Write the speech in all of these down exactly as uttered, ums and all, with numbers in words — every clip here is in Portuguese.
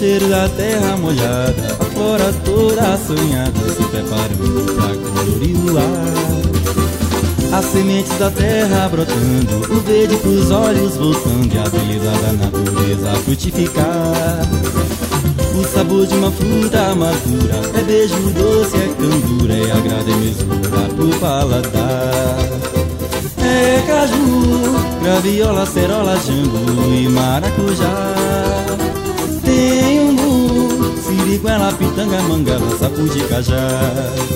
cheiro da terra molhada, a flora toda sonhada, se preparando pra colorir o ar. As sementes da terra brotando, o verde pros olhos voltando, e a beleza da natureza a frutificar. O sabor de uma fruta madura é beijo doce, é candura, é agrado e mesura pro paladar. É caju, graviola, cerola, jambu e maracujá. Tem umbu, siriguela, pitanga, mangaba, sapo de cajá.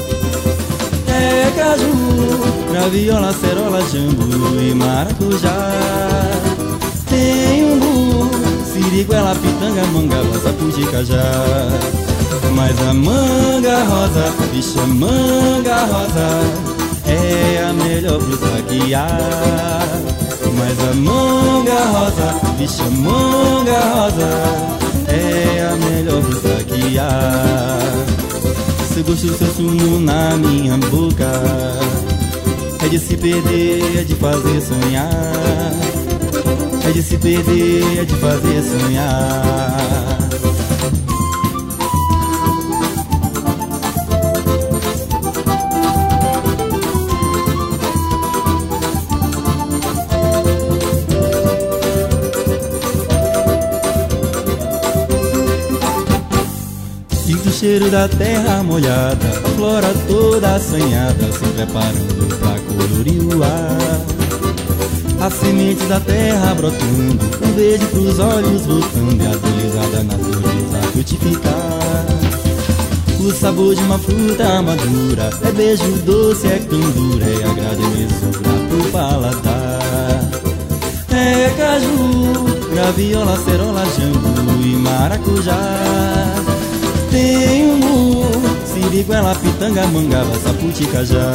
É caju, graviola, cerola, jambu e maracujá. Tem umbu, siriguela, pitanga, mangaba, sapo de cajá. Mas a manga rosa, bicha manga rosa, é a melhor fruta que há. Mas a manga rosa, bicha manga rosa, é a melhor fruta que há. Seu gosto, seu sumo na minha boca, é de se perder, é de fazer sonhar. É de se perder, é de fazer sonhar. Sinto o cheiro da terra molhada, a flora toda assanhada, se preparando pra colorir o ar. As sementes da terra brotando, um verde pros olhos voltando, e a beleza da natureza a frutificar. O sabor de uma fruta madura é beijo doce, é candura, é agrado e mesura pro paladar. É caju, graviola, cerola, jambu e maracujá. Tem umbu, siriguela, pitanga, mangaba, sapo de cajá.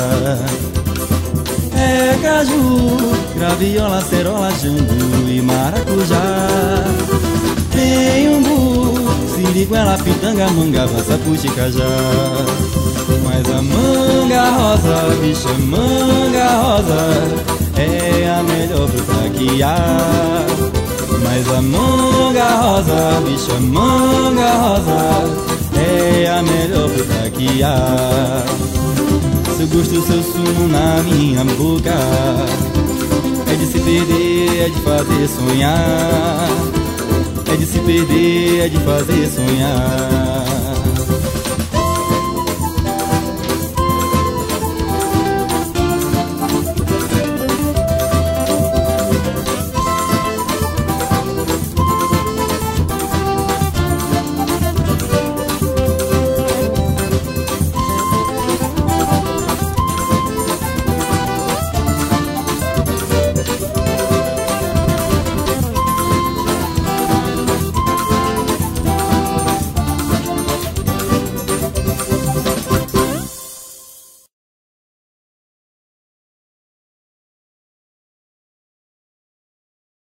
É caju, graviola, cerola, jambu e maracujá. Tem umbu, siriguela, pitanga, mangaba, sapo de cajá. Mas a manga rosa, bicha manga rosa, é a melhor fruta que há. Mas a manga rosa, bicha manga rosa, é a melhor fruta que há. Seu gosto, seu sumo na minha boca, é de se perder, é de fazer sonhar. É de se perder, é de fazer sonhar.